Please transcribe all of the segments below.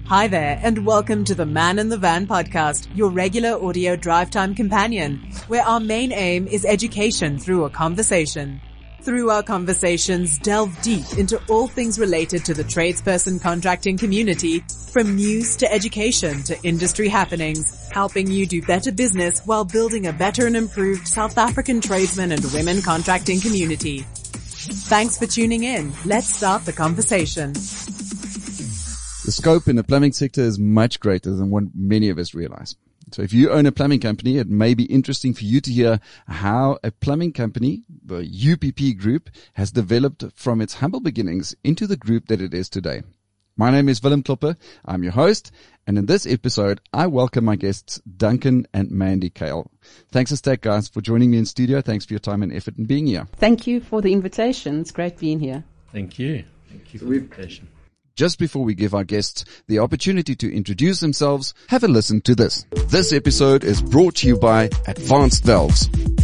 Hi there, and welcome to the Man in the Van podcast, your regular audio drive time companion, where our main aim is education through a conversation. Through our conversations, delve deep into all things related to the tradesperson contracting community, from news to education to industry happenings, helping you do better business while building a better and improved South African tradesmen and women contracting community. Thanks for tuning in. Let's start the conversation. The scope in the plumbing sector is much greater than what many of us realize. So if you own a plumbing company, it may be interesting for you to hear how a plumbing company, the UPP Group, has developed from its humble beginnings into the group that it is today. My name is Willem Klopper. I'm your host. And in this episode, I welcome my guests, Duncan and Mandy Kale. Thanks a stack, guys, for joining me in studio. Thanks for your time and effort in being here. Thank you for the invitation. It's great being here. Thank you. Thank you for the invitation. Just before we give our guests the opportunity to introduce themselves, have a listen to this. This episode is brought to you by Advanced Valves.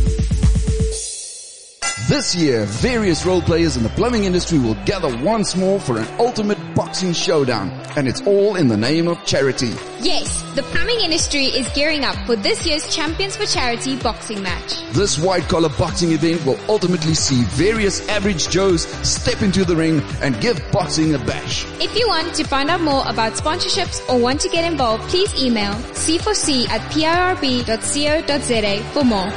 This year, various role players in the plumbing industry will gather once more for an ultimate boxing showdown, and it's all in the name of charity. Yes, the plumbing industry is gearing up for this year's Champions for Charity boxing match. This white-collar boxing event will ultimately see various average Joes step into the ring and give boxing a bash. If you want to find out more about sponsorships or want to get involved, please email c4c@pirb.co.za for more.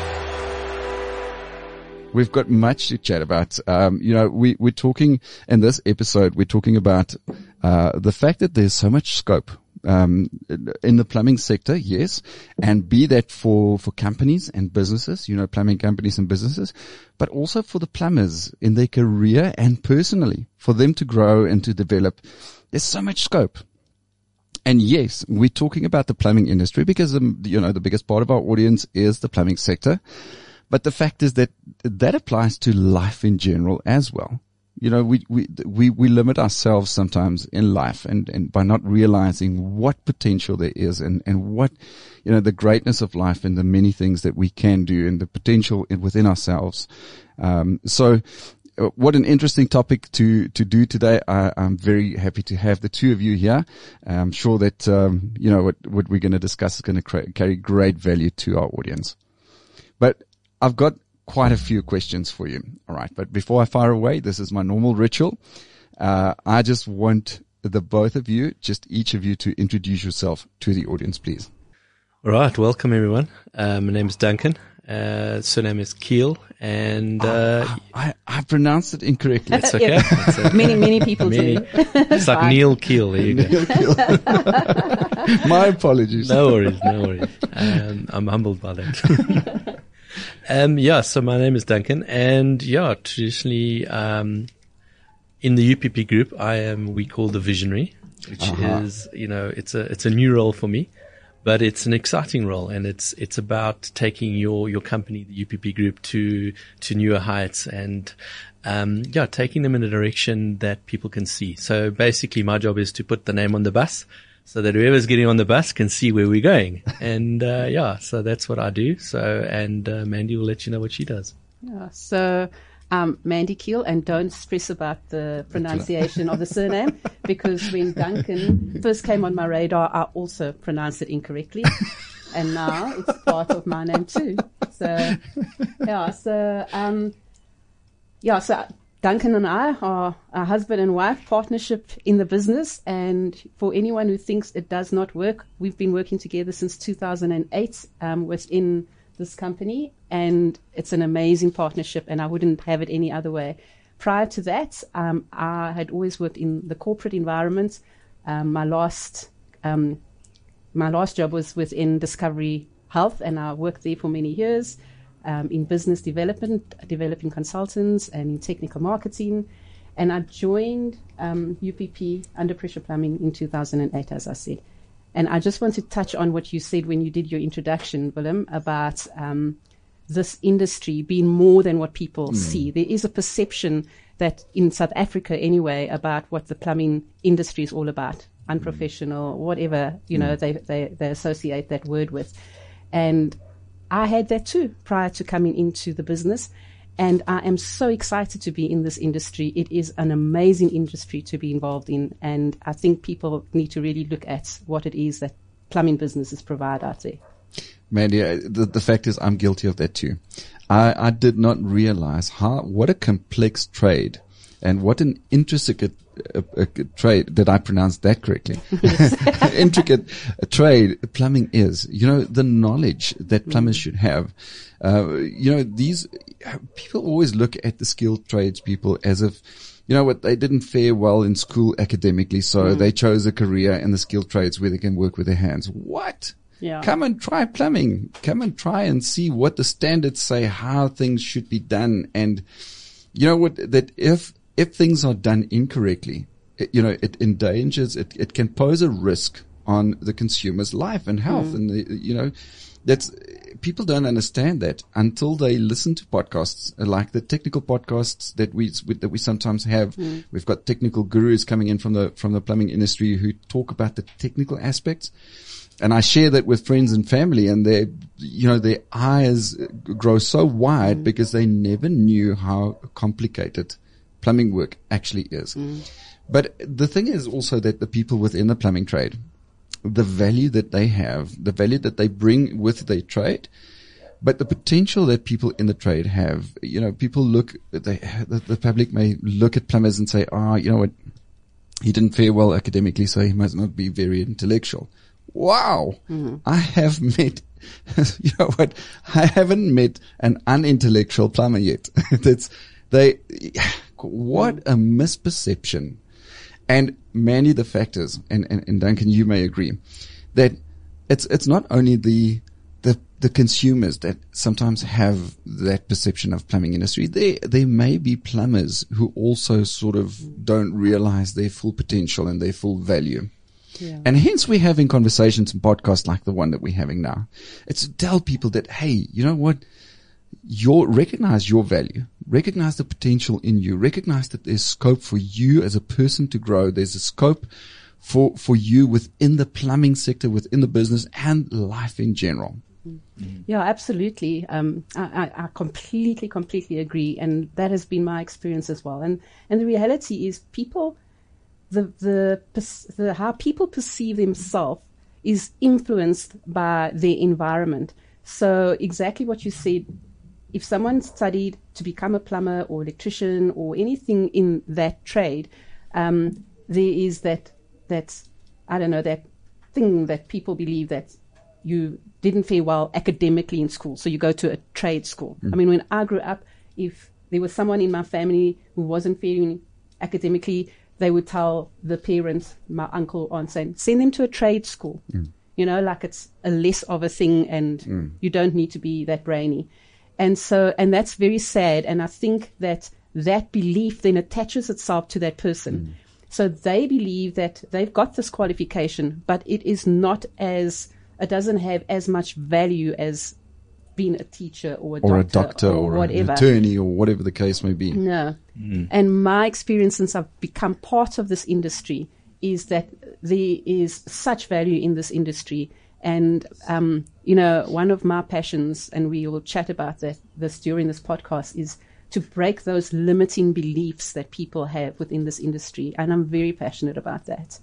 We've got much to chat about. We're talking in this episode, we're talking about the fact that there's so much scope in the plumbing sector, yes, and be that for companies and businesses, plumbing companies and businesses, but also for the plumbers in their career and personally, for them to grow and to develop. There's so much scope. And yes, we're talking about the plumbing industry because, the biggest part of our audience is the plumbing sector. But the fact is that applies to life in general as well. We limit ourselves sometimes in life and by not realizing what potential there is and what, the greatness of life and the many things that we can do and the potential within ourselves. So what an interesting topic to do today. I'm very happy to have the two of you here. I'm sure that, what we're going to discuss is going to carry great value to our audience. But I've got quite a few questions for you. All right. But before I fire away, this is my normal ritual. I just want both of you, just each of you, to introduce yourself to the audience, please. All right. Welcome, everyone. My name is Duncan. Surname is Keel. And I pronounced it incorrectly. That's okay. Yeah. Many people do. It's like Neil Keel. There you Neil Keel. My apologies. No worries. I'm humbled by that. So my name is Duncan, and traditionally, in the UPP group, we call the visionary, which is, it's a new role for me, but it's an exciting role, and it's about taking your company, the UPP group, to newer heights and, taking them in a direction that people can see. So basically my job is to put the name on the bus, so that whoever's getting on the bus can see where we're going. And, so that's what I do. So, and, Mandy will let you know what she does. Yeah. So, Mandy Keel, and don't stress about the pronunciation of the surname, because when Duncan first came on my radar, I also pronounced it incorrectly. And now it's part of my name too. So, so Duncan and I are a husband and wife partnership in the business. And for anyone who thinks it does not work, we've been working together since 2008 within this company. And it's an amazing partnership, and I wouldn't have it any other way. Prior to that, I had always worked in the corporate environment. My last job was within Discovery Health, and I worked there for many years. In business development, developing consultants, and in technical marketing. And I joined UPP Under Pressure Plumbing in 2008, as I said. And I just want to touch on what you said when you did your introduction, Willem, about this industry being more than what people see. There is a perception that in South Africa anyway about what the plumbing industry is all about, unprofessional, whatever, they associate that word with. And I had that too prior to coming into the business. And I am so excited to be in this industry. It is an amazing industry to be involved in. And I think people need to really look at what it is that plumbing businesses provide out there. Mandy, the fact is I'm guilty of that too. I did not realize what a complex trade and what an intricate trade. Did I pronounce that correctly? Intricate trade plumbing is. You know, the knowledge that plumbers should have. These people always look at the skilled trades people as if, you know what, they didn't fare well in school academically, so they chose a career in the skilled trades where they can work with their hands. What? Yeah. Come and try plumbing. Come and try and see what the standards say, how things should be done. And you know what, that if things are done incorrectly, it endangers, it can pose a risk on the consumer's life and health. And that's, people don't understand that until they listen to podcasts like the technical podcasts that we sometimes have. We've got technical gurus coming in from the plumbing industry who talk about the technical aspects. And I share that with friends and family, and their eyes grow so wide because they never knew how complicated plumbing work actually is. But the thing is also that the people within the plumbing trade, the value that they have, the value that they bring with their trade, but the potential that people in the trade have, people the public may look at plumbers and say, you know what, he didn't fare well academically, so he must not be very intellectual. Wow. I have met, I haven't met an unintellectual plumber yet. What a misperception. And Mandy, the fact is, and Duncan, you may agree, that it's not only the consumers that sometimes have that perception of plumbing industry. There may be plumbers who also sort of don't realize their full potential and their full value. Yeah. And hence we're having conversations and podcasts like the one that we're having now. It's to tell people that, hey, you know what? Recognize your value, recognize the potential in you, recognize that there's scope for you as a person to grow. There's a scope for you within the plumbing sector, within the business and life in general. Yeah, absolutely. I completely agree. And that has been my experience as well. And the reality is people, how people perceive themselves is influenced by their environment. So exactly what you said, if someone studied to become a plumber or electrician or anything in that trade, there is that thing that people believe that you didn't fare well academically in school, so you go to a trade school. I mean, when I grew up, if there was someone in my family who wasn't faring academically, they would tell the parents, my uncle, aunt, saying, send them to a trade school. Like it's a less of a thing and you don't need to be that brainy. And that's very sad. And I think that belief then attaches itself to that person. So they believe that they've got this qualification, but it doesn't have as much value as being a teacher or a doctor or whatever. An attorney or whatever the case may be. No. And my experience since I've become part of this industry is that there is such value in this industry. And, one of my passions, and we will chat about this during this podcast, is to break those limiting beliefs that people have within this industry. And I'm very passionate about that.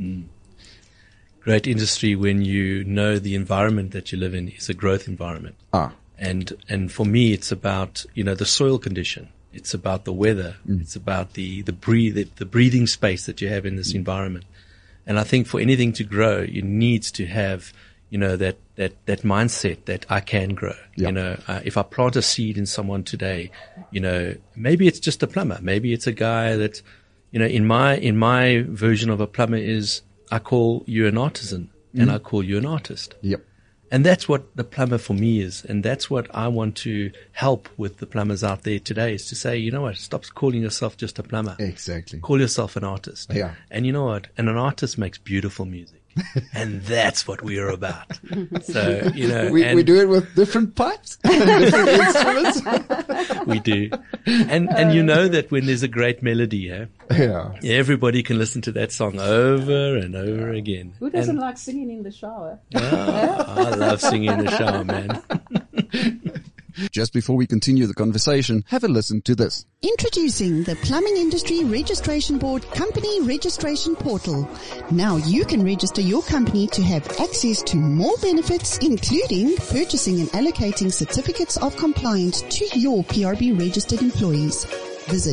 Great industry when you know the environment that you live in is a growth environment. And for me, it's about, the soil condition. It's about the weather. It's about the breathing space that you have in this environment. And I think for anything to grow, you need to have, that mindset that I can grow. Yeah. If I plant a seed in someone today, maybe it's just a plumber. Maybe it's a guy that, in my version of a plumber is I call you an artisan and I call you an artist. Yep. And that's what the plumber for me is. And that's what I want to help with the plumbers out there today is to say, you know what, stop calling yourself just a plumber. Exactly. Call yourself an artist. Yeah. And you know what? And an artist makes beautiful music. And that's what we are about. So, we do it with different pipes, different instruments. We do. And you know that when there's a great melody, everybody can listen to that song over and over again. Who doesn't like singing in the shower? I love singing in the shower, man. Just before we continue the conversation, have a listen to this. Introducing the Plumbing Industry Registration Board Company Registration Portal. Now you can register your company to have access to more benefits, including purchasing and allocating certificates of compliance to your PRB registered employees. Visit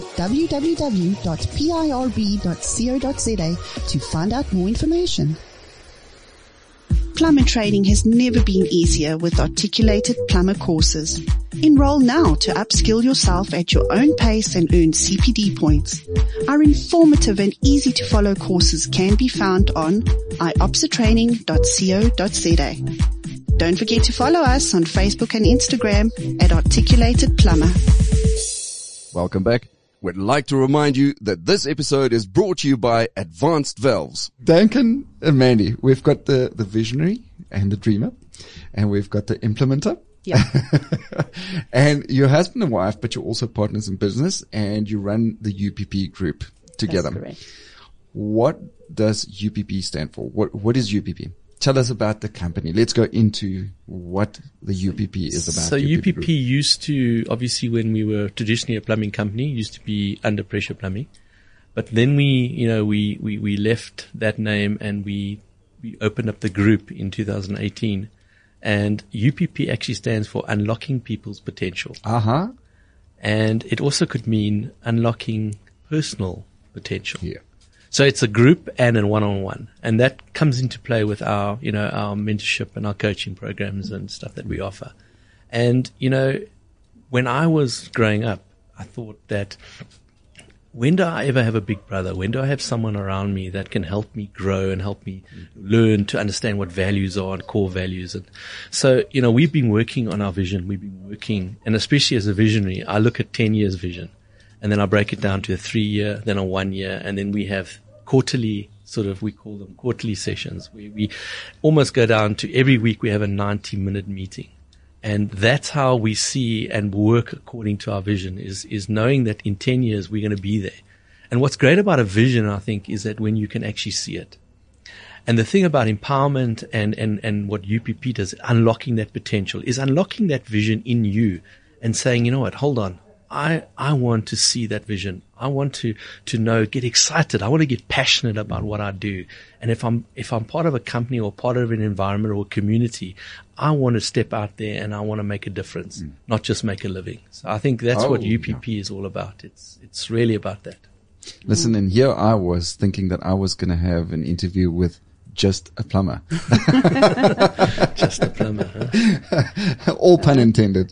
www.pirb.co.za to find out more information. Plumber training has never been easier with articulated plumber courses. Enroll now to upskill yourself at your own pace and earn CPD points. Our informative and easy to follow courses can be found on iopsatraining.co.za. Don't forget to follow us on Facebook and Instagram at Articulated Plumber. Welcome back. We'd like to remind you that this episode is brought to you by Advanced Valves. Duncan and Mandy, we've got the visionary and the dreamer, and we've got the implementer. Yeah. And you're husband and wife, but you're also partners in business, and you run the UPP group together. That's correct. What does UPP stand for? What is UPP? Tell us about the company. Let's go into what the UPP is about. So UPP used to, obviously when we were traditionally a plumbing company, used to be Under Pressure Plumbing. But then we left that name and we opened up the group in 2018. And UPP actually stands for Unlocking People's Potential. Uh-huh. And it also could mean unlocking personal potential. Yeah. So it's a group and a one-on-one, and that comes into play with our mentorship and our coaching programs and stuff that we offer. And, when I was growing up, I thought that when do I ever have a big brother? When do I have someone around me that can help me grow and help me learn to understand what values are and core values? And so, we've been working on our vision. We've been working, and especially as a visionary, I look at 10 years vision. And then I break it down to a 3-year, then a 1 year, and then we have quarterly, we call them quarterly sessions, where we almost go down to every week we have a 90-minute meeting. And that's how we see and work according to our vision, is knowing that in 10 years we're going to be there. And what's great about a vision, I think, is that when you can actually see it. And the thing about empowerment and what UPP does, unlocking that potential, is unlocking that vision in you and saying, you know what, hold on. I want to see that vision. I want to know, get excited. I want to get passionate about what I do. And if I'm part of a company or part of an environment or a community, I want to step out there and I want to make a difference, not just make a living. So I think that's what UPP is all about. It's really about that. Listen, and here I was thinking that I was going to have an interview with just a plumber. Just a plumber, huh? All pun intended.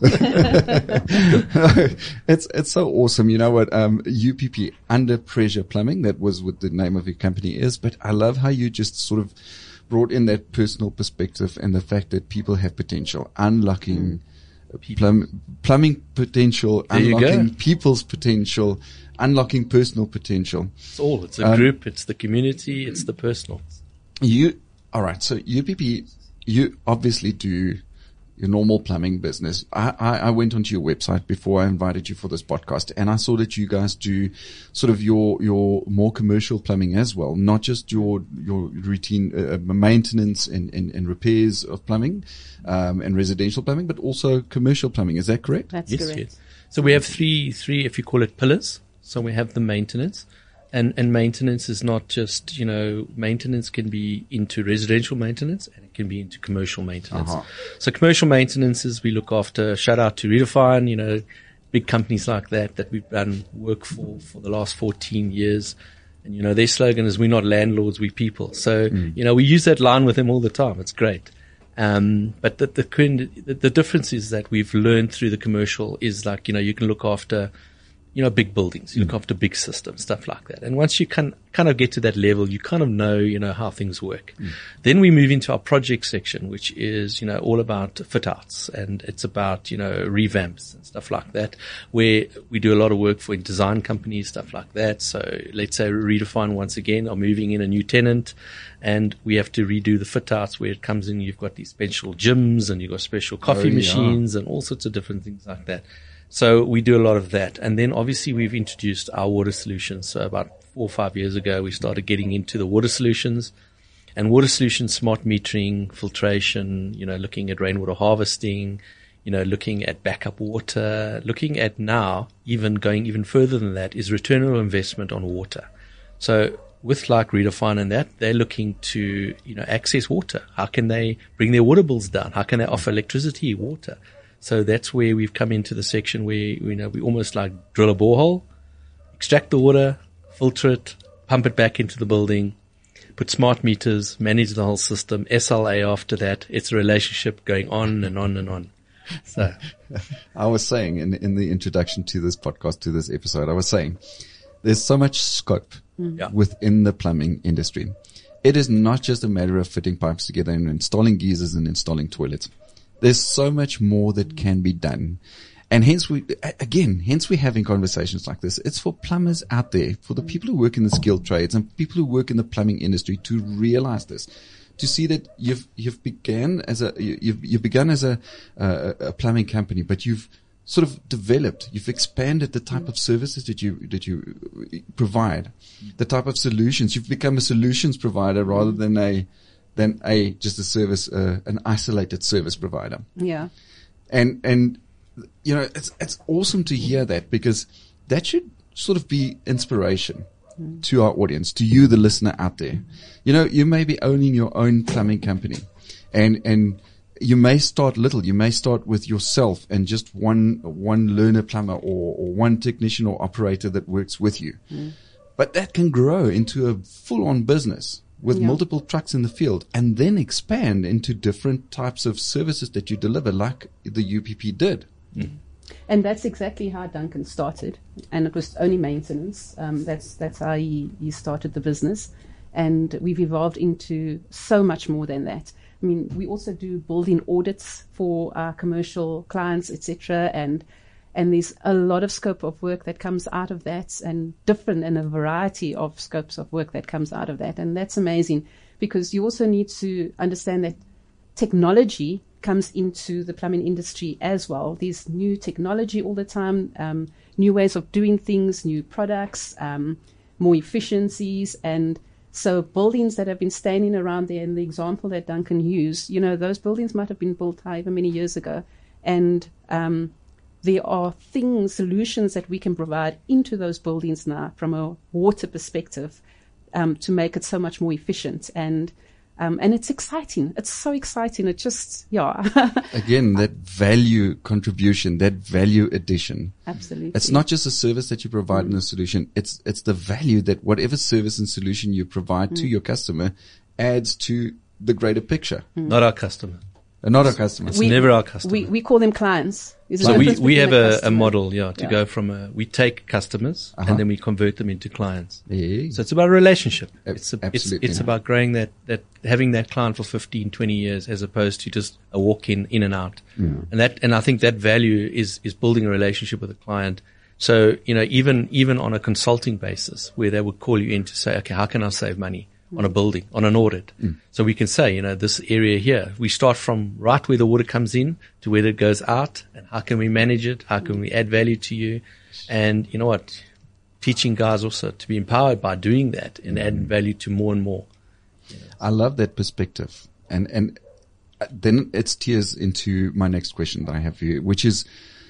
It's so awesome. You know what, UPP, Under Pressure Plumbing, that was what the name of your company is, but I love how you just sort of brought in that personal perspective and the fact that people have potential, unlocking plumbing potential, unlocking people's potential, unlocking personal potential. It's a group, it's the community, it's the personal. Alright, so UPP, you obviously do your normal plumbing business. I went onto your website before I invited you for this podcast, and I saw that you guys do sort of your more commercial plumbing as well, not just your routine maintenance and repairs of plumbing and residential plumbing, but also commercial plumbing. Is that correct? That's correct. Yes. So we have three, if you call it pillars. So we have the maintenance. And maintenance is not just, maintenance can be into residential maintenance and it can be into commercial maintenance. Uh-huh. So commercial maintenance is we look after, shout out to Redefine, big companies like that we've done work for the last 14 years. And, their slogan is, we're not landlords, we're people. So, we use that line with them all the time. It's great. But the difference is that we've learned through the commercial is like, you can look after, big buildings, you look after big systems, stuff like that. And once you kind of get to that level, you kind of know, how things work. Then we move into our project section, which is, all about fit outs, and it's about, revamps and stuff like that, where we do a lot of work for design companies, stuff like that. So let's say Redefine once again are moving in a new tenant and we have to redo the fit outs where it comes in. You've got these special gyms and you've got special coffee machines and all sorts of different things like that. So we do a lot of that. And then obviously we've introduced our water solutions. So about 4 or 5 years ago, we started getting into the water solutions and water solutions, smart metering, filtration, looking at rainwater harvesting, looking at backup water, looking at now, even going even further than that, is return on investment on water. So with like Redefine and that, they're looking to, access water. How can they bring their water bills down? How can they offer electricity, water? So that's where we've come into the section where, we almost like drill a borehole, extract the water, filter it, pump it back into the building, put smart meters, manage the whole system, SLA after that. It's a relationship going on and on and on. So I was saying in the introduction to this podcast, to this episode, I was saying there's so much scope within the plumbing industry. It is not just a matter of fitting pipes together and installing geysers and installing toilets. There's so much more that can be done. And hence we're having conversations like this. It's for plumbers out there, for the people who work in the skilled trades and people who work in the plumbing industry to realize this, to see that you've begun as a plumbing company, but you've sort of developed, you've expanded the type of services that you provide, the type of solutions. You've become a solutions provider rather than just a service, an isolated service provider. Yeah. And it's awesome to hear that, because that should sort of be inspiration to our audience, to you, the listener out there. You may be owning your own plumbing company, and you may start little. You may start with yourself and just one learner plumber or one technician or operator that works with you. But that can grow into a full-on business with multiple trucks in the field, and then expand into different types of services that you deliver, like the UPP did. And that's exactly how Duncan started, and it was only maintenance. That's how he started the business, and we've evolved into so much more than that. I mean, we also do building audits for our commercial clients, etc., and there's a lot of scope of work that comes out of that, and a variety of scopes of work that comes out of that. And that's amazing, because you also need to understand that technology comes into the plumbing industry as well. There's new technology all the time, new ways of doing things, new products, more efficiencies. And so buildings that have been standing around there, and the example that Duncan used, those buildings might have been built however many years ago. And there are solutions that we can provide into those buildings now from a water perspective, to make it so much more efficient. And it's exciting. It's so exciting. It just, Again, that value contribution, that value addition. Absolutely. It's not just a service that you provide in a solution. It's the value that whatever service and solution you provide to your customer adds to the greater picture. Not our customer. Not our customers. It's never our customer. We call them clients. So we have a model, to go from we take customers and then we convert them into clients. Yeah. So it's about a relationship. Absolutely. It's about growing that having that client for 15, 20 years, as opposed to just a walk in and out. Yeah. And I think that value is building a relationship with a client. So, even on a consulting basis, where they would call you in to say, okay, how can I save money on a building, on an audit? So we can say, this area here, we start from right where the water comes in to where it goes out, and how can we manage it? How can we add value to you? And you know what? Teaching guys also to be empowered by doing that and adding value to more and more. I love that perspective. And then it steers into my next question that I have for you, which is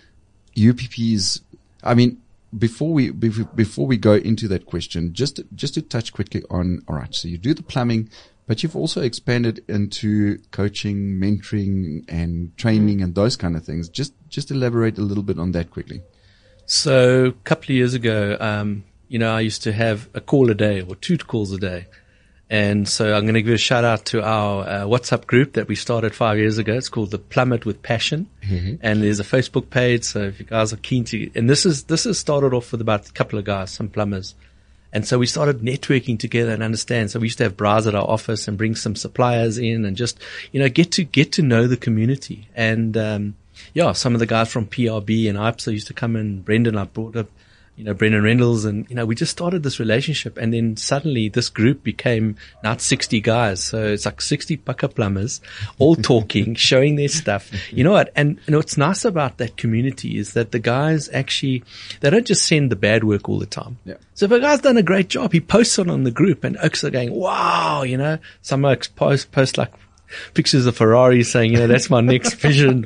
UPP's, before we go into that question, just to touch quickly on, all right, so you do the plumbing, but you've also expanded into coaching, mentoring, and training and those kind of things. Just elaborate a little bit on that quickly. So a couple of years ago, I used to have a call a day or 2 calls a day. And so I'm going to give a shout out to our WhatsApp group that we started 5 years ago. It's called the Plumb It with Passion. And there's a Facebook page. So if you guys are keen to, and this is started off with about a couple of guys, some plumbers. And so we started networking together and understand. So we used to have bras at our office and bring some suppliers in and just, get to know the community. And, some of the guys from PRB and IPSA used to come in. Brendan, I brought up, Brendan Reynolds, and, we just started this relationship, and then suddenly this group became now 60 guys. So it's like 60 pucker plumbers all talking, showing their stuff. You know what? And, what's nice about that community is that the guys actually, they don't just send the bad work all the time. Yeah. So if a guy's done a great job, he posts it on the group, and oaks are going, wow, some oaks post like, pictures of Ferrari saying, that's my next vision,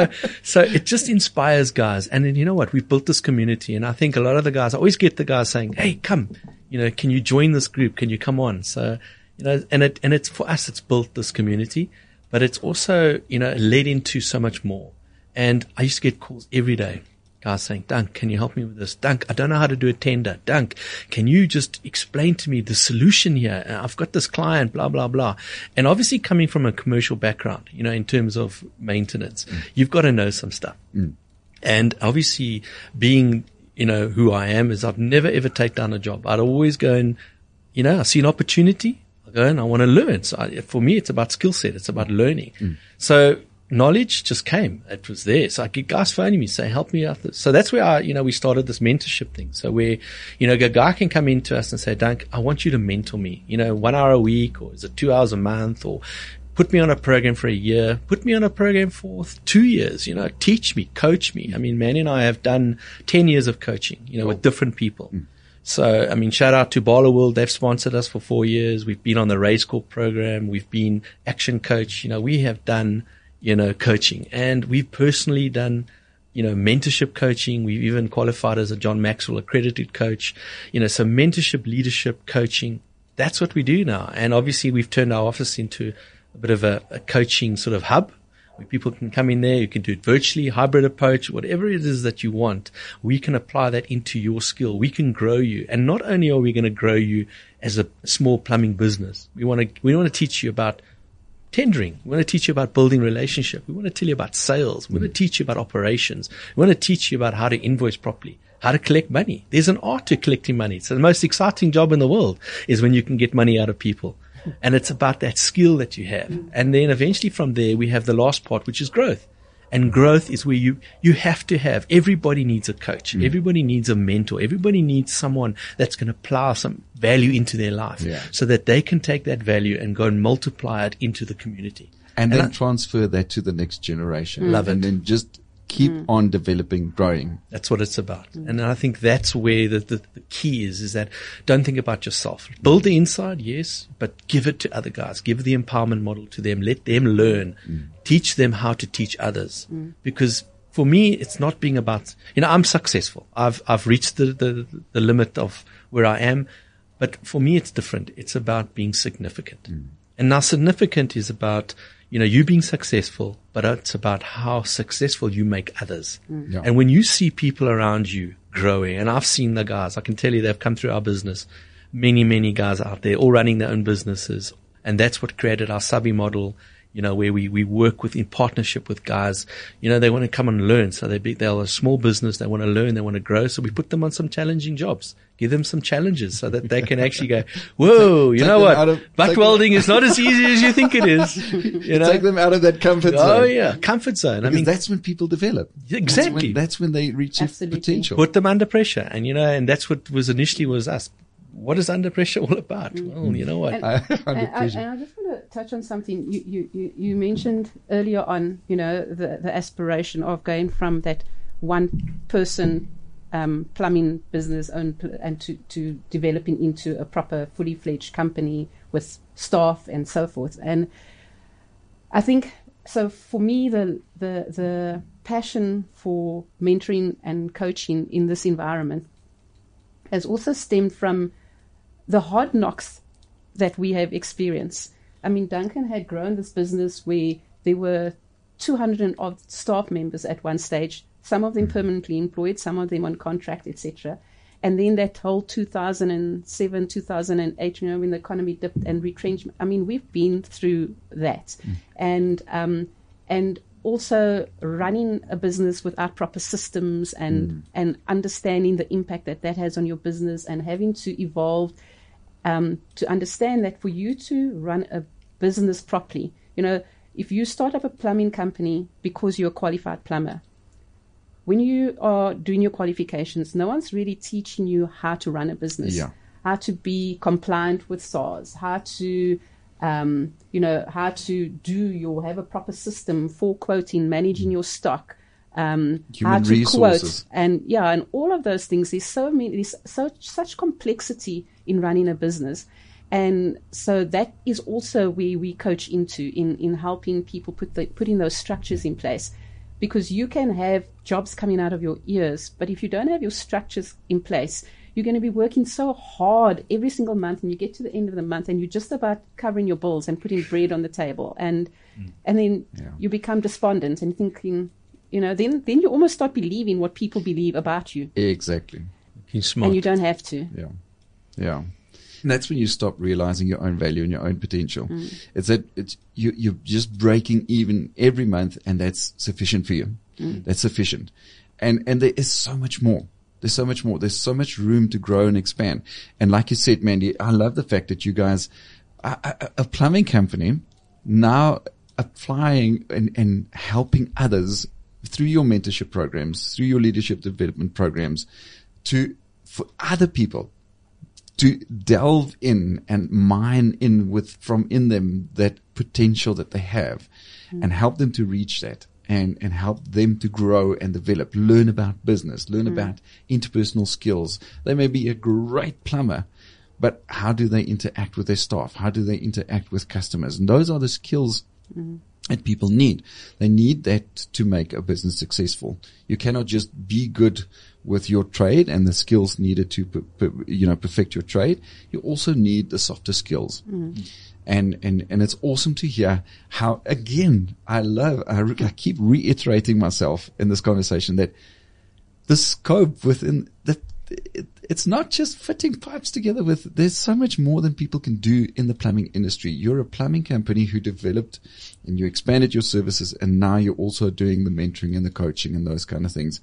So it just inspires guys. And then you know what? We've built this community, and I think a lot of the guys, I always get the guys saying, hey, come, can you join this group? Can you come on? So, and it's for us, it's built this community, but it's also, led into so much more. And I used to get calls every day. Guys saying, Dunk, can you help me with this? Dunk, I don't know how to do a tender. Dunk, can you just explain to me the solution here? I've got this client, blah, blah, blah. And obviously coming from a commercial background, in terms of maintenance, you've got to know some stuff. And obviously being, who I am is I've never ever take down a job. I'd always go and, I see an opportunity. I go and I want to learn. So for me, it's about skill set. It's about learning. So knowledge just came. It was there. So I get guys phoning me, say, help me out. So that's where we started this mentorship thing. So where, a guy can come in to us and say, Dunk, I want you to mentor me, 1 hour a week, or is it 2 hours a month, or put me on a program for a year, put me on a program for 2 years, teach me, coach me. I mean, Manny and I have done 10 years of coaching, with different people. So, shout out to Bala World. They've sponsored us for 4 years. We've been on the Race Corp program. We've been Action Coach. We have done, coaching, and we've personally done, mentorship coaching. We've even qualified as a John Maxwell accredited coach, so mentorship, leadership, coaching, that's what we do now. And obviously we've turned our office into a bit of a coaching sort of hub where people can come in there. You can do it virtually, hybrid approach, whatever it is that you want. We can apply that into your skill. We can grow you. And not only are we going to grow you as a small plumbing business, we want to teach you about tendering. We want to teach you about building relationship. We want to tell you about sales. We want to teach you about operations. We want to teach you about how to invoice properly, how to collect money. There's an art to collecting money. So the most exciting job in the world is when you can get money out of people. And it's about that skill that you have. And then eventually from there, we have the last part, which is growth. And growth is where you have to have, everybody needs a coach. Everybody needs a mentor. Everybody needs someone that's going to plow some value into their life so that they can take that value and go and multiply it into the community. And then transfer that to the next generation. Love it. And then just keep on developing, growing. That's what it's about. And I think that's where the key is that don't think about yourself. Build the inside, yes, but give it to other guys. Give the empowerment model to them. Let them learn. Teach them how to teach others. Because for me, it's not being about, I'm successful. I've reached the limit of where I am. But for me, it's different. It's about being significant. And now significant is about, you being successful, but it's about how successful you make others. And when you see people around you growing, and I've seen the guys, I can tell you they've come through our business, many, many guys out there all running their own businesses. And that's what created our subby model, where we work in partnership with guys, they want to come and learn. So they're a small business. They want to learn. They want to grow. So we put them on some challenging jobs, give them some challenges so that they can actually go, whoa, you know what? Butt welding is not as easy as you think it is. Take them out of that comfort zone. Oh yeah. Comfort zone. Because that's when people develop. Exactly. That's when they reach their potential. Put them under pressure. And, and that's what was initially was us. What is under pressure all about? Well, you know what? And I just want to touch on something you mentioned earlier on. The aspiration of going from that one person plumbing business and to developing into a proper, fully fledged company with staff and so forth. And I think so. For me, the passion for mentoring and coaching in this environment has also stemmed from the hard knocks that we have experienced. I mean, Duncan had grown this business where there were 200 odd staff members at one stage, some of them permanently employed, some of them on contract, etc. And then that whole 2007, 2008, when the economy dipped and retrenchment. I mean, we've been through that. And also running a business without proper systems and understanding the impact that has on your business and having to evolve to understand that for you to run a business properly, if you start up a plumbing company because you're a qualified plumber, when you are doing your qualifications, no one's really teaching you how to run a business, how to be compliant with SARS, how to how to have a proper system for quoting, managing your stock, human how to resources. quote, and all of those things. There's such complexity in running a business, And so that is also where we coach into in helping people putting those structures in place. Because you can have jobs coming out of your ears, but if you don't have your structures in place, you're going to be working so hard every single month, and you get to the end of the month and you're just about covering your bills and putting bread on the table. And then you become despondent and thinking, then you almost start believing what people believe about you. Exactly. Smart. And you don't have to. Yeah. And that's when you stop realizing your own value and your own potential. It's that you're just breaking even every month, and that's sufficient for you. That's sufficient. And there is so much more. There's so much more. There's so much room to grow and expand. And like you said, Mandy, I love the fact that you guys are a plumbing company now applying and helping others through your mentorship programs, through your leadership development programs, for other people to delve in and mine in from them that potential that they have, and help them to reach that, and help them to grow and develop, learn about business, learn about interpersonal skills. They may be a great plumber, but how do they interact with their staff? How do they interact with customers? And those are the skills that people need. They need that to make a business successful. You cannot just be good with your trade and the skills needed to, perfect your trade. You also need the softer skills. And it's awesome to hear how, again, I keep reiterating myself in this conversation that the scope within that, it's not just fitting pipes together there's so much more than people can do in the plumbing industry. You're a plumbing company who developed and you expanded your services, and now you're also doing the mentoring and the coaching and those kind of things.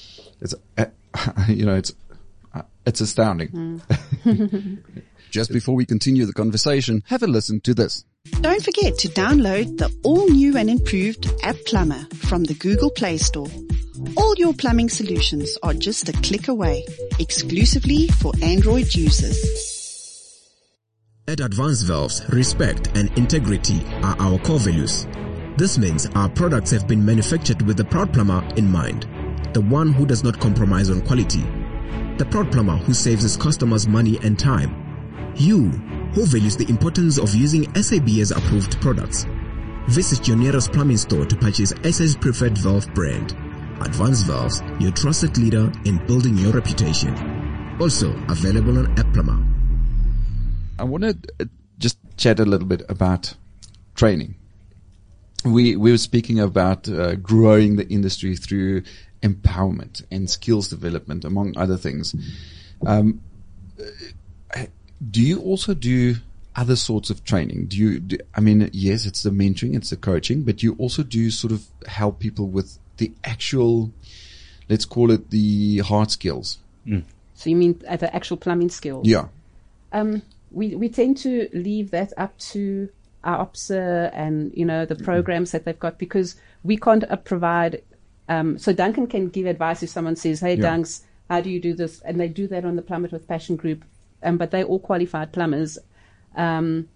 It's astounding. Just before we continue the conversation, have a listen to this. Don't forget to download the all-new and improved App Plumber from the Google Play Store. All your plumbing solutions are just a click away, exclusively for Android users. At Advanced Valves, respect and integrity are our core values. This means our products have been manufactured with the proud plumber in mind, the one who does not compromise on quality, the proud plumber who saves his customers money and time, you who values the importance of using SABS approved products. Visit your nearest plumbing store to purchase SA's preferred valve brand. Advanced Valves, your trusted leader in building your reputation. Also available on App Plumber. I want to just chat a little bit about training. We were speaking about growing the industry through empowerment and skills development, among other things. Do you also do other sorts of training? Yes, it's the mentoring, it's the coaching, but you also do sort of help people with the actual, let's call it the hard skills. So you mean the actual plumbing skills? Yeah. We tend to leave that up to our OPSA and, the programs that they've got, because we can't provide, so Duncan can give advice if someone says, hey, Dunks, how do you do this? And they do that on the Plumb It with Passion group, but they're all qualified plumbers. And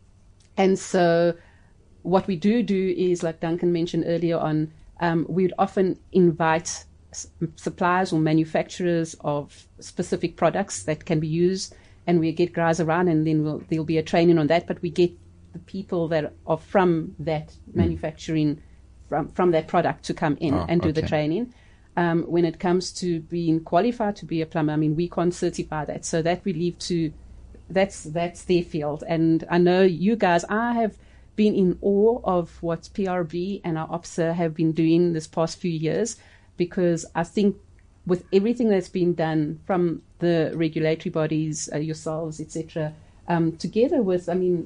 so what we do is, like Duncan mentioned earlier on, we'd often invite suppliers or manufacturers of specific products that can be used, and we get guys around, and then there'll be a training on that, but we get the people that are from that manufacturing, from that product to come in and do the training. When it comes to being qualified to be a plumber, we can't certify that, so that we leave to, that's their field. And I know you guys, I have been in awe of what PRB and our OPSA have been doing this past few years, because I think with everything that's been done from the regulatory bodies, yourselves, etc., together with,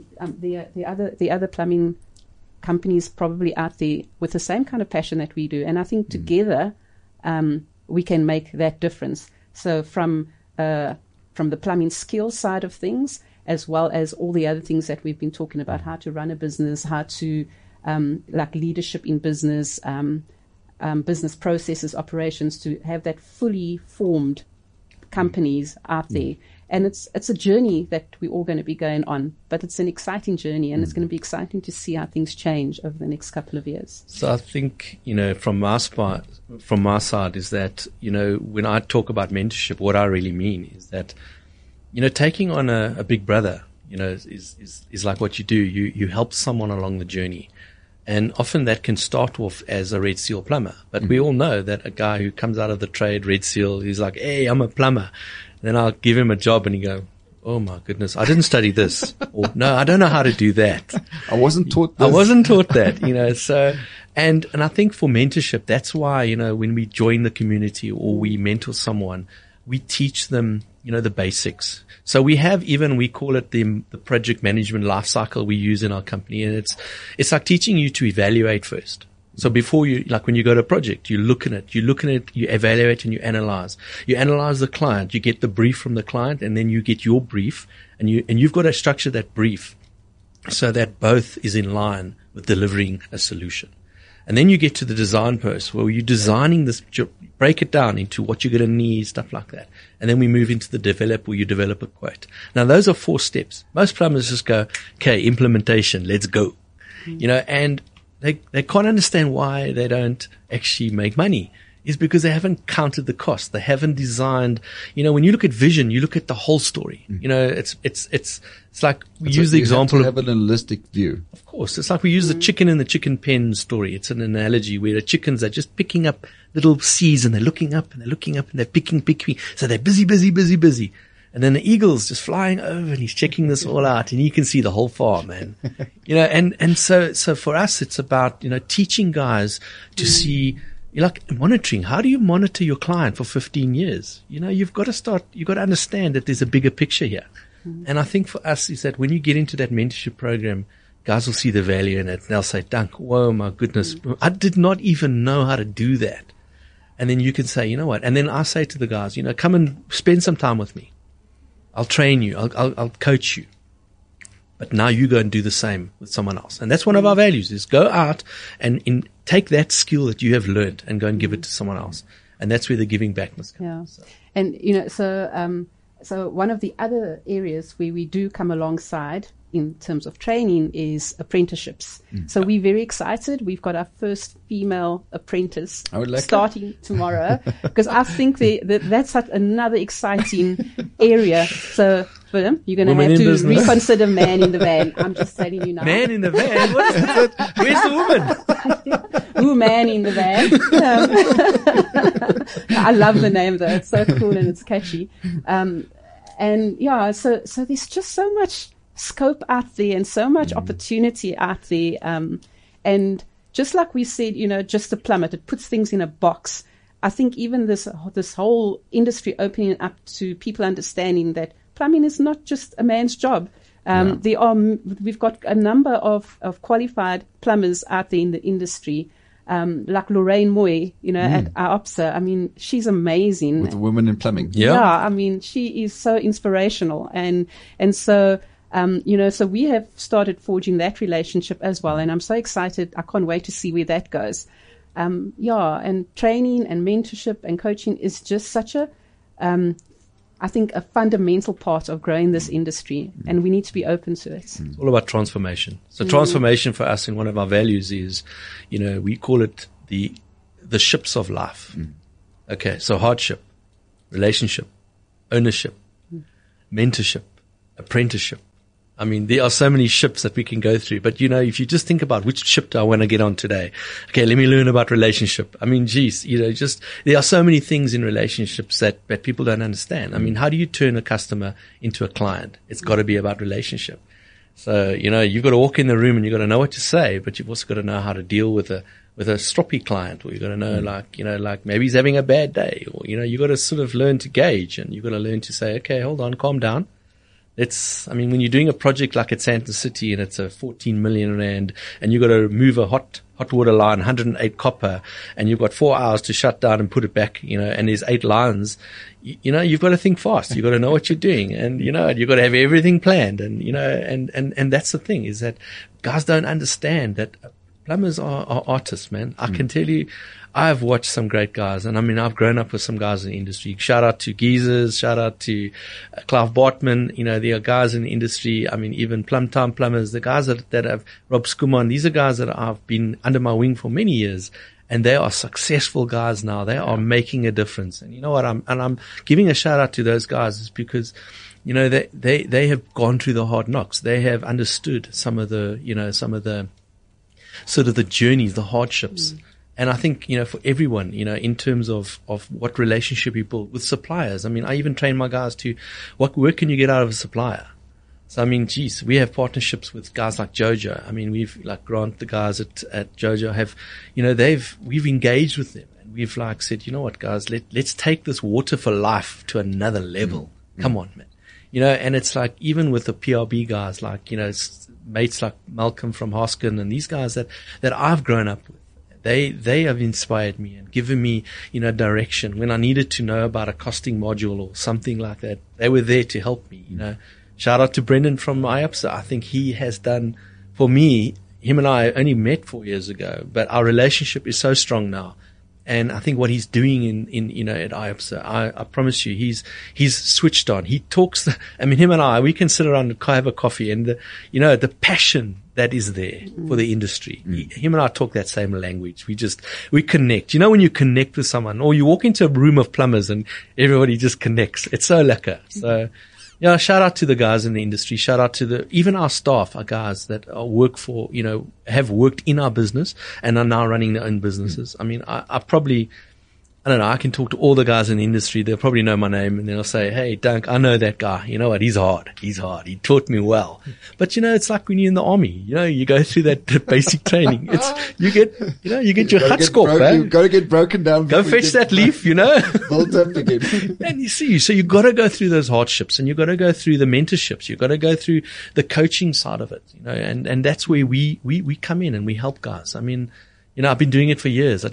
the other plumbing companies probably out there with the same kind of passion that we do, and I think together we can make that difference. So from the plumbing skills side of things, as well as all the other things that we've been talking about, how to run a business, how to, like leadership in business, business processes, operations, to have that fully formed companies out there. And it's a journey that we're all going to be going on, but it's an exciting journey, and it's going to be exciting to see how things change over the next couple of years. So I think, from my side is that, when I talk about mentorship, what I really mean is that, taking on a big brother, is like what you do. You help someone along the journey. And often that can start off as a Red Seal plumber. But we all know that a guy who comes out of the trade, Red Seal, he's like, hey, I'm a plumber. Then I'll give him a job and he go, oh my goodness, I didn't study this. Or no, I don't know how to do that. I wasn't taught this. I wasn't taught that, so, and I think for mentorship, that's why, when we join the community or we mentor someone, we teach them, the basics. So we call it the project management life cycle we use in our company. And it's like teaching you to evaluate first. So before when you go to a project, you look at it, you evaluate and you analyze. You analyze the client, you get the brief from the client, and then you get your brief, and you've got to structure that brief so that both is in line with delivering a solution. And then you get to the design post where you're designing this, break it down into what you're going to need, stuff like that. And then we move into the develop, where you develop a quote. Now those are 4 steps. Most plumbers just go, okay, implementation, let's go. And they can't understand why they don't actually make money. Is because they haven't counted the cost. They haven't designed, when you look at vision, you look at the whole story. It's like we use the example of have a holistic view. Of course. It's like we use the chicken in the chicken pen story. It's an analogy where the chickens are just picking up little seeds and they're looking up and they're picking. So they're busy. And then the eagle's just flying over and he's checking this all out and you can see the whole farm, man. And so for us, it's about, teaching guys to see, like monitoring. How do you monitor your client for 15 years? You've got to understand that there's a bigger picture here. And I think for us is that when you get into that mentorship program, guys will see the value in it. And they'll say, Dunk, whoa, my goodness, I did not even know how to do that. And then you can say, you know what? And then I say to the guys, come and spend some time with me. I'll train you. I'll coach you. But now you go and do the same with someone else. And that's one of our values is go out and take that skill that you have learned and go and give it to someone else. And that's where the giving back must come. Yeah. So. And, so one of the other areas where we do come alongside in terms of training is apprenticeships. So we're very excited. We've got our first female apprentice starting tomorrow because I think that's such another exciting area. So, Willem, you're going to have to reconsider man in the van. I'm just telling you now. Man in the van? What is that? Where's the woman? Ooh, man in the van. I love the name though. It's so cool and it's catchy. So there's just so much scope out there and so much opportunity out there. And just like we said, just a plumber, it puts things in a box. I think even this whole industry opening up to people understanding that plumbing is not just a man's job. We've got a number of qualified plumbers out there in the industry. Like Lorraine Moy, at AOPSA. I mean, she's amazing. With women in plumbing. Yeah. I mean, she is so inspirational. And so, so we have started forging that relationship as well. And I'm so excited. I can't wait to see where that goes. And training and mentorship and coaching is just such I think a fundamental part of growing this industry, and we need to be open to it. It's all about transformation. So transformation for us in one of our values is, we call it the ships of life. Okay. So hardship, relationship, ownership, mentorship, apprenticeship. I mean, there are so many ships that we can go through, but if you just think about which ship do I want to get on today? Okay, let me learn about relationship. I mean, there are so many things in relationships that people don't understand. I mean, how do you turn a customer into a client? It's got to be about relationship. So, you've got to walk in the room and you've got to know what to say, but you've also got to know how to deal with a stroppy client, or you've got to know like maybe he's having a bad day, or, you've got to sort of learn to gauge, and you've got to learn to say, okay, hold on, calm down. When you're doing a project like at Sandton City and it's a 14 million rand and you've got to move a hot water line, 108 copper, and you've got 4 hours to shut down and put it back, and there's 8 lines, you've got to think fast. You've got to know what you're doing, and, you've got to have everything planned. And, and that's the thing, is that guys don't understand that plumbers are artists, man. I can tell you, I've watched some great guys, and I've grown up with some guys in the industry. Shout out to Geezers, shout out to Clive Bartman. There are guys in the industry. Even Plum Time Plumbers, the guys that have Rob Skuman. These are guys that have been under my wing for many years, and they are successful guys now. They are making a difference. And you know what? I'm giving a shout out to those guys is because you know, they have gone through the hard knocks. They have understood some of the sort of the journeys, the hardships. And I think, you know, for everyone, you know, in terms of what relationship you build with suppliers. I mean, I even train my guys to what work can you get out of a supplier? So, I mean, geez, we have partnerships with guys like Jojo. I mean, we've like Grant, the guys at Jojo have, you know, we've engaged with them and we've like said, you know what, guys, let's take this water for life to another level. Come on, man. You know, and it's like even with the PRB guys, like, you know, mates like Malcolm from Hoskin and these guys that I've grown up with. They have inspired me and given me, you know, direction when I needed to know about a costing module or something like that. They were there to help me, you know. Shout out to Brendan from IAPSA. I think he has done for me. Him and I only met 4 years ago, but our relationship is so strong now. And I think what he's doing in you know, at IAPSA, I promise you, he's switched on. He talks, I mean, him and I, we can sit around and have a coffee and you know, the passion that is there for the industry. Him and I talk that same language. We connect. You know, when you connect with someone or you walk into a room of plumbers and everybody just connects, it's so lekker. So, yeah, shout out to the guys in the industry. Shout out to even our staff, our guys that work for, you know, have worked in our business and are now running their own businesses. I mean, I probably, I don't know, I can talk to all the guys in the industry. They'll probably know my name and they'll say, hey, Dunk, I know that guy. You know what? He's hard. He taught me well. But you know, it's like when you're in the army, you know, you go through that basic training. You get your hutskop, eh? You've got to get broken down. Go fetch that leaf, you know. Built up again. And you see, so you've got to go through those hardships and you've got to go through the mentorships. You've got to go through the coaching side of it, you know, and that's where we come in and we help guys. I mean, you know, I've been doing it for years.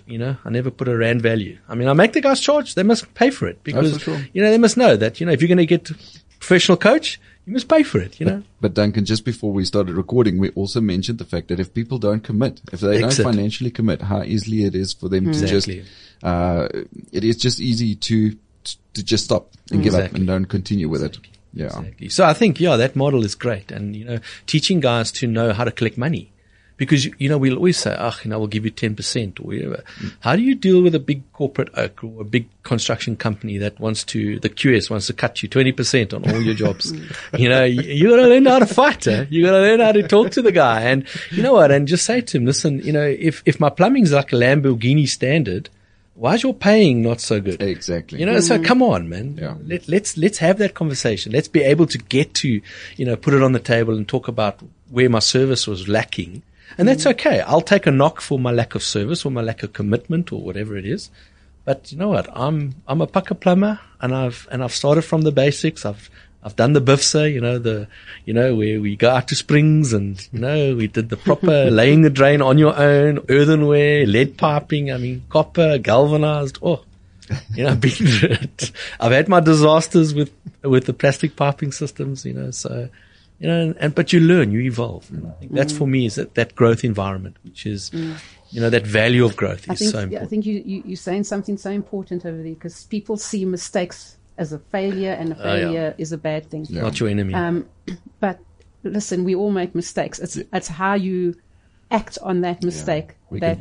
I never put a rand value. I mean, I make the guys charge. They must pay for it because, you know, they must know that, you know, if you're going to get a professional coach, you must pay for it, you know. But Duncan, just before we started recording, we also mentioned the fact that if people don't commit, if they don't financially commit, how easily it is for them to just, it is just easy to just stop and give up and don't continue with it. Yeah. Exactly. So I think, that model is great. And, you know, teaching guys to know how to collect money. Because, you know, we'll always say, you know, we'll give you 10% or whatever. How do you deal with a big corporate oak or a big construction company that the QS wants to cut you 20% on all your jobs? You know, you gotta learn how to fight, eh? You gotta learn how to talk to the guy. And you know what? And just say to him, listen, you know, if my plumbing's like a Lamborghini standard, why is your paying not so good? Exactly. You know, so come on, man. Yeah. Let's have that conversation. Let's be able to get to, you know, put it on the table and talk about where my service was lacking. And that's okay. I'll take a knock for my lack of service or my lack of commitment or whatever it is. But you know what? I'm a pucker plumber and I've started from the basics. I've done the BIFSA, where we go out to Springs and, you know, we did the proper laying the drain on your own, earthenware, lead piping, I mean, copper, galvanized. You know, I've been through it. I've had my disasters with the plastic piping systems, you know, so, you know, but you learn, you evolve. And I think that's for me is that growth environment, which is, you know, that value of growth is so important. I think you're saying something so important over there because people see mistakes as a failure and a failure is a bad thing. Yeah. Not your enemy. But listen, we all make mistakes. It's how you act on that mistake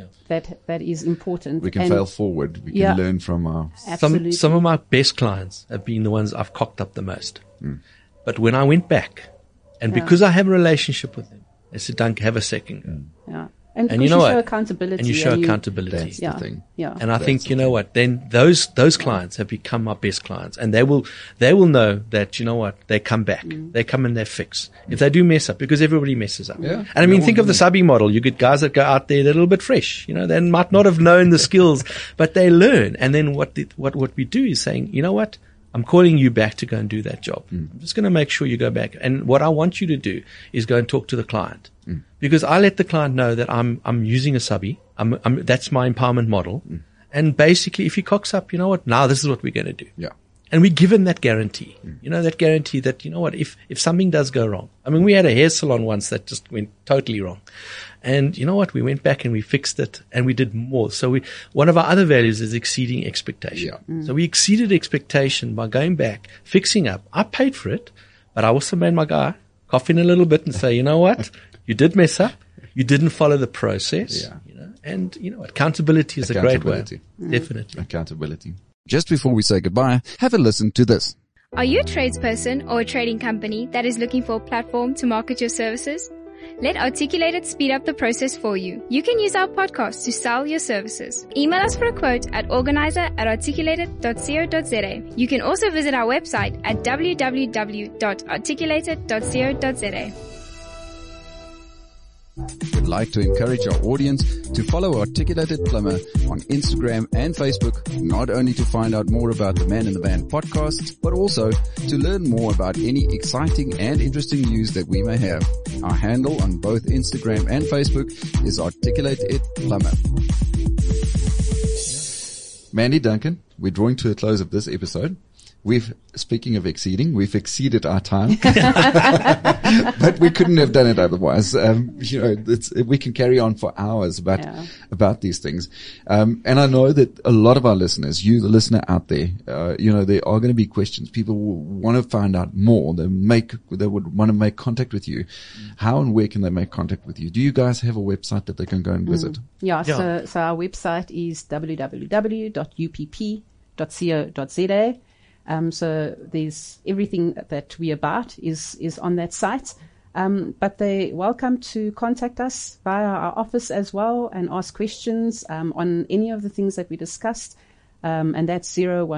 that is important. We can fail forward. We can learn from our... Absolutely. Some of my best clients have been the ones I've cocked up the most. But when I went back, and because I have a relationship with them, they said, Dunk, have a second go. Yeah. And you know what? Show accountability. And you show accountability. That's the thing. Yeah. And I think, you know what, then those clients have become my best clients and they will know that, you know what, they come back. They come and they fix. If they do mess up, because everybody messes up. Yeah. And I mean, think of the subbing model. You get guys that go out there, they're a little bit fresh. You know, they might not have known the skills, but they learn. And then what we do is saying, you know what? I'm calling you back to go and do that job. I'm just going to make sure you go back. And what I want you to do is go and talk to the client. Because I let the client know that I'm using a subby. That's my empowerment model. And basically, if he cocks up, you know what? Now this is what we're going to do. Yeah. And we give him that guarantee. You know, that guarantee that, you know what? If something does go wrong. I mean, we had a hair salon once that just went totally wrong. And you know what? We went back and we fixed it and we did more. So one of our other values is exceeding expectation. Yeah. So we exceeded expectation by going back, fixing up. I paid for it, but I also made my guy cough in a little bit and say, you know what? You did mess up. You didn't follow the process. Yeah. You know, and you know, accountability is a great way. Definitely. Accountability. Just before we say goodbye, have a listen to this. Are you a tradesperson or a trading company that is looking for a platform to market your services? Let Articulated speed up the process for you. You can use our podcast to sell your services. Email us for a quote at organizer@articulated.co.za. You can also visit our website at www.articulated.co.za. We'd like to encourage our audience to follow Articulated Plumber on Instagram and Facebook, not only to find out more about the Man in the Van podcast, but also to learn more about any exciting and interesting news that we may have. Our handle on both Instagram and Facebook is Articulated Plumber. Mandy, Duncan, we're drawing to a close of this episode. Speaking of exceeding, we've exceeded our time, but we couldn't have done it otherwise. We can carry on for hours about these things. And I know that a lot of our listeners, you, the listener out there, there are going to be questions. People will want to find out more. They would want to make contact with you. How and where can they make contact with you? Do you guys have a website that they can go and visit? So our website is www.upp.co.za. So there's everything that we're about is on that site. But they're welcome to contact us via our office as well and ask questions on any of the things that we discussed. And that's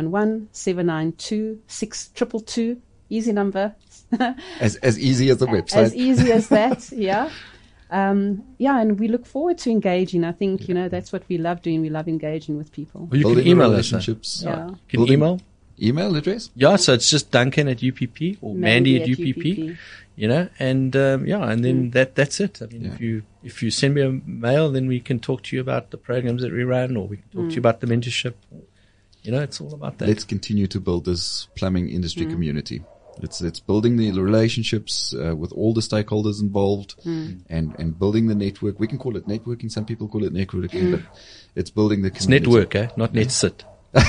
011-792-6222. Easy number. As easy as the website. As easy as that, yeah. And we look forward to engaging. I think, that's what we love doing. We love engaging with people. Well, you can email relationships. Yeah. You can email. Email address? Yeah, so it's just Duncan at UPP or Mandy at UPP. And then that's it. I mean, if you send me a mail, then we can talk to you about the programs that we run, or we can talk to you about the mentorship. It's all about that. Let's continue to build this plumbing industry community. It's building the relationships with all the stakeholders involved and building the network. We can call it networking. Some people call it networking, but it's building the community. It's network, not net sit.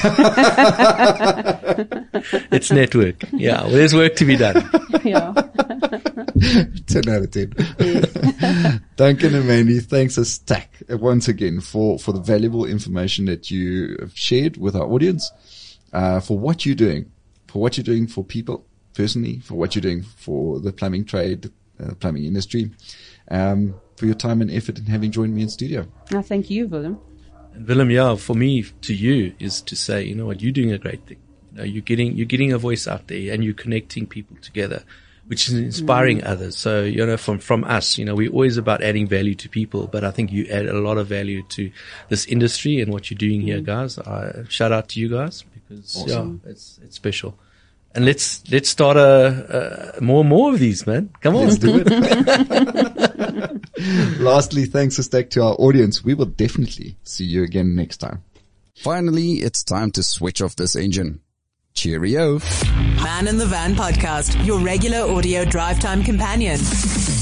It's network. Yeah, well, there's work to be done. Yeah. 10 out of 10. Yes. Duncan and Mandy, thanks a stack once again for the valuable information that you have shared with our audience, for what you're doing for people personally, for what you're doing for the plumbing trade, plumbing industry, for your time and effort and having joined me in studio. No, thank you, Willem. And Willem, for me, to you, is to say, you know what, you're doing a great thing. You're getting a voice out there and you're connecting people together, which is inspiring others. So, from us, we're always about adding value to people, but I think you add a lot of value to this industry and what you're doing here, guys. Shout out to you guys because, awesome. It's special. And let's start more of these, man. Come on. Let's do it. Lastly, thanks a stack to our audience. We will definitely see you again next time. Finally, it's time to switch off this engine. Cheerio. Man in the Van podcast, your regular audio drive time companion.